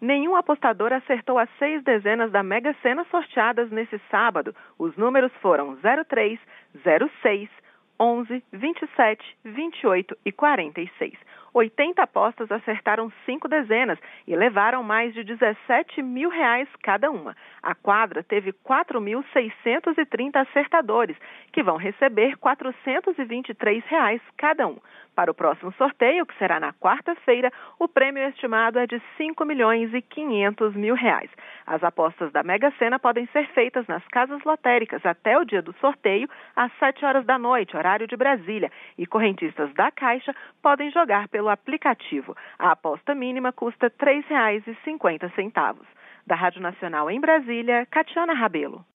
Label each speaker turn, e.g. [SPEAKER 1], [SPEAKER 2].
[SPEAKER 1] Nenhum apostador acertou as 6 dezenas da Mega Sena sorteadas nesse sábado. Os números foram 03, 06, 11, 27, 28 e 46. 80 apostas acertaram 5 dezenas e levaram mais de R$17 mil cada uma. A quadra teve 4.630 acertadores, que vão receber R$423 cada um. Para o próximo sorteio, que será na quarta-feira, o prêmio estimado é de R$5.500.000. As apostas da Mega Sena podem ser feitas nas casas lotéricas até o dia do sorteio, às 7 horas da noite, horário de Brasília, e correntistas da Caixa podem jogar pelo aplicativo. A aposta mínima custa R$3,50. Da Rádio Nacional em Brasília, Catiana Rabelo.